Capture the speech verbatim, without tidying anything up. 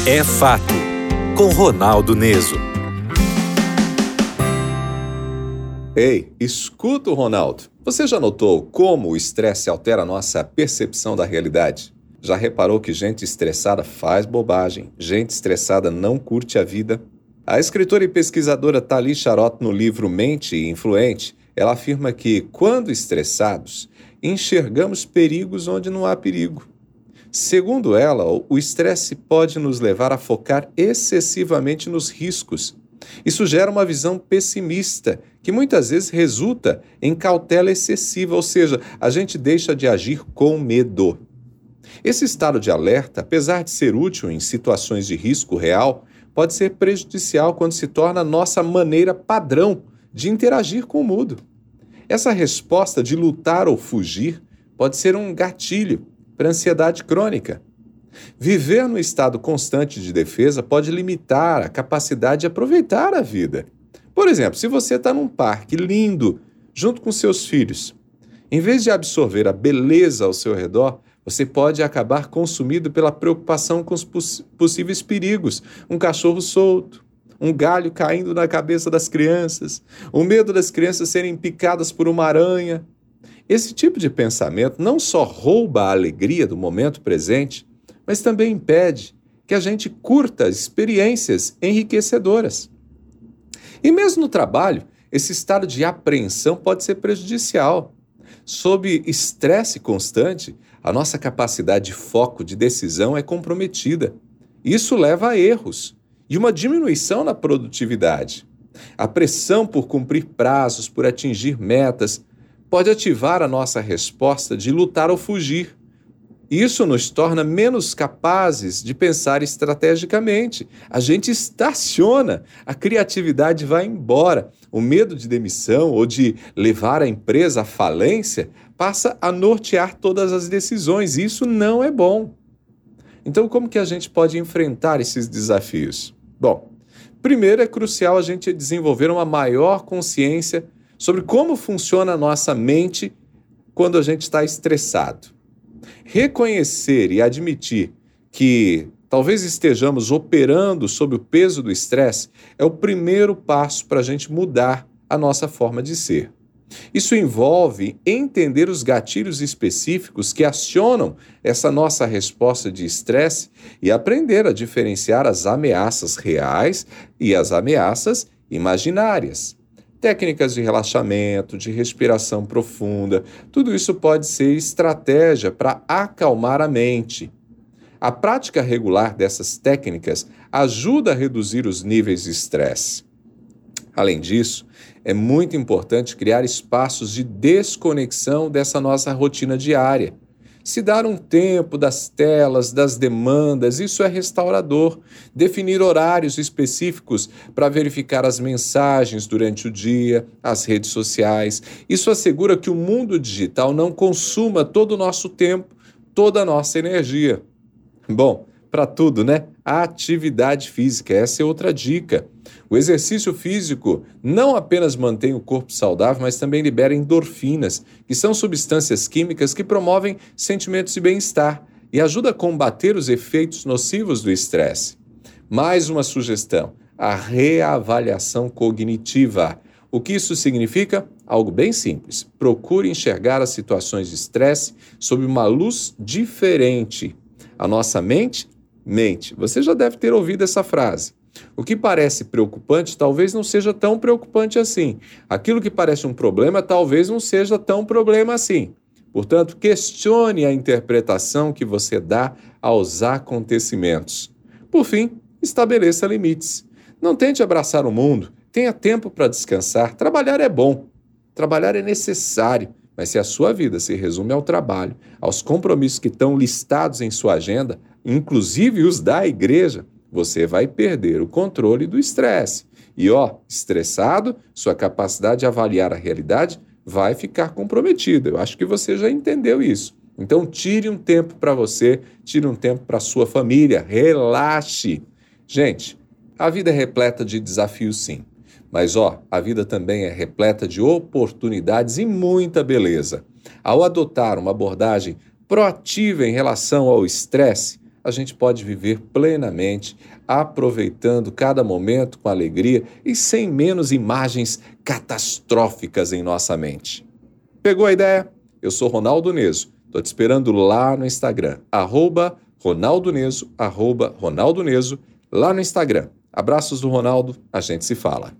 É Fato, com Ronaldo Neso. Ei, escuta o Ronaldo. Você já notou como o estresse altera a nossa percepção da realidade? Já reparou que gente estressada faz bobagem, gente estressada não curte a vida? A escritora e pesquisadora Tali Sharot, no livro Mente Influente, ela afirma que, quando estressados, enxergamos perigos onde não há perigo. Segundo ela, o estresse pode nos levar a focar excessivamente nos riscos. Isso gera uma visão pessimista, que muitas vezes resulta em cautela excessiva, ou seja, a gente deixa de agir com medo. Esse estado de alerta, apesar de ser útil em situações de risco real, pode ser prejudicial quando se torna a nossa maneira padrão de interagir com o mundo. Essa resposta de lutar ou fugir pode ser um gatilho para ansiedade crônica. Viver no estado constante de defesa pode limitar a capacidade de aproveitar a vida. Por exemplo, se você está num parque lindo, junto com seus filhos, em vez de absorver a beleza ao seu redor, você pode acabar consumido pela preocupação com os poss- possíveis perigos. Um cachorro solto, um galho caindo na cabeça das crianças, o medo das crianças serem picadas por uma aranha. Esse tipo de pensamento não só rouba a alegria do momento presente, mas também impede que a gente curta experiências enriquecedoras. E mesmo no trabalho, esse estado de apreensão pode ser prejudicial. Sob estresse constante, a nossa capacidade de foco, de decisão é comprometida. Isso leva a erros e uma diminuição na produtividade. A pressão por cumprir prazos, por atingir metas, pode ativar a nossa resposta de lutar ou fugir. Isso nos torna menos capazes de pensar estrategicamente. A gente estaciona, a criatividade vai embora. O medo de demissão ou de levar a empresa à falência passa a nortear todas as decisões. Isso não é bom. Então, como que a gente pode enfrentar esses desafios? Bom, primeiro é crucial a gente desenvolver uma maior consciência sobre como funciona a nossa mente quando a gente está estressado. Reconhecer e admitir que talvez estejamos operando sob o peso do estresse é o primeiro passo para a gente mudar a nossa forma de ser. Isso envolve entender os gatilhos específicos que acionam essa nossa resposta de estresse e aprender a diferenciar as ameaças reais e as ameaças imaginárias. Técnicas de relaxamento, de respiração profunda, tudo isso pode ser estratégia para acalmar a mente. A prática regular dessas técnicas ajuda a reduzir os níveis de estresse. Além disso, é muito importante criar espaços de desconexão dessa nossa rotina diária. Se dar um tempo das telas, das demandas, isso é restaurador. Definir horários específicos para verificar as mensagens durante o dia, as redes sociais. Isso assegura que o mundo digital não consuma todo o nosso tempo, toda a nossa energia. Bom, para tudo, né? A atividade física, essa é outra dica. O exercício físico não apenas mantém o corpo saudável, mas também libera endorfinas, que são substâncias químicas que promovem sentimentos de bem-estar e ajuda a combater os efeitos nocivos do estresse. Mais uma sugestão, a reavaliação cognitiva. O que isso significa? Algo bem simples. Procure enxergar as situações de estresse sob uma luz diferente. A nossa mente mente. Você já deve ter ouvido essa frase. O que parece preocupante talvez não seja tão preocupante assim. Aquilo que parece um problema talvez não seja tão problema assim. Portanto, questione a interpretação que você dá aos acontecimentos. Por fim, estabeleça limites. Não tente abraçar o mundo. Tenha tempo para descansar. Trabalhar é bom. Trabalhar é necessário. Mas se a sua vida se resume ao trabalho, aos compromissos que estão listados em sua agenda, inclusive os da igreja, você vai perder o controle do estresse. E ó, estressado, sua capacidade de avaliar a realidade vai ficar comprometida. Eu acho que você já entendeu isso. Então tire um tempo para você, tire um tempo para sua família, relaxe. Gente, a vida é repleta de desafios sim. Mas, ó, a vida também é repleta de oportunidades e muita beleza. Ao adotar uma abordagem proativa em relação ao estresse, a gente pode viver plenamente, aproveitando cada momento com alegria e sem menos imagens catastróficas em nossa mente. Pegou a ideia? Eu sou Ronaldo Neso. Estou te esperando lá no Instagram, arroba Ronaldo Neso, arroba Ronaldo Neso, lá no Instagram. Abraços do Ronaldo, a gente se fala.